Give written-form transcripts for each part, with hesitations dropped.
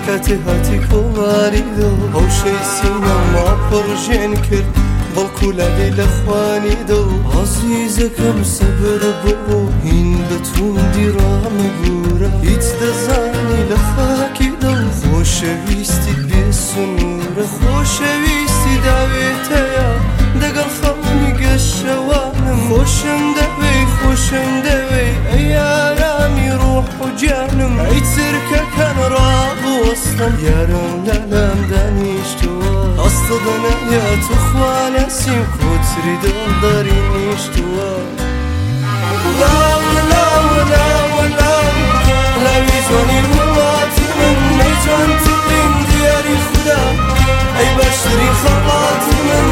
کاتی هاتی کۆماری دۆ هەوشەی سینە ما پڕژێن کرد بەڵکو لەبێ لە خوانی دۆ عەزیزەکەم سەبر بۆ هین بە توندی ڕامەبورە هیچ دەزانی لە خاکی دڵ خۆشەویستیت بێ سنوورە خۆشەویستی داوێتەیە دەگەڵ خەڵمی گەشەوانم خۆشم دەوێ ئەی یارامی ڕوح و جانم ئەی چرکەکان ڕابوەستم یارم لەلام دانیشتووە ئەستە دەنەیە توخوا نەسیم کۆتری دڵداری نیشتووە لاوی جوانی وڵاتی من ئەی جوانترین دیاری خودا ئەی باشترین خەڵاتی من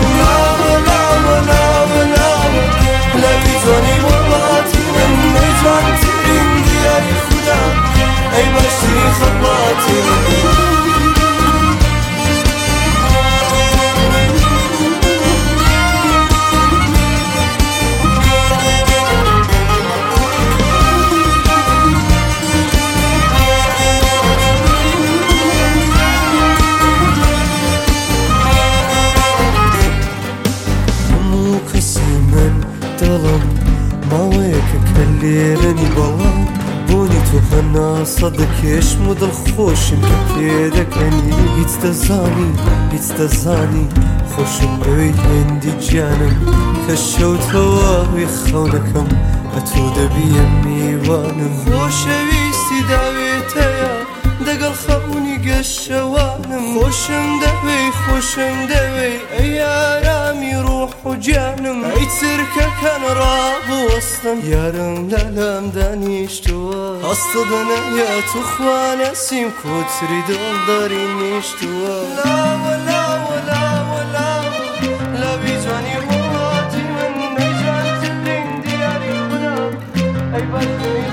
لاوی جوانی وڵاتی من ئەی جوانترین دیاری خودا ئەی باشترین خەڵاتی من ماوەیەکە کە لێرەنی بەڵام بۆنی تۆ هەنا سەدەکێشم و دڵخۆشم کە پێدەکەنی هیچ دەزانی خۆشم بەوەی هێندی گیانم کە شەوتەواوی خەونەکەم بە تۆ دەبیە میوانم خۆشەویستی داوێتەیە دەگەڵ خەونی گەشەوانم خۆشم دەوێ ئەی یارامی ڕوح و جانم ئەی چرکەکان ڕابوەستم یارم لەلام دانیشتووە هەستە دەنەیە توخوا نەسیم کۆتری دڵداری نیشتووە لاوی جوانی وڵاتی من ئەی جوانترین دیاری خودا ئەی باشترین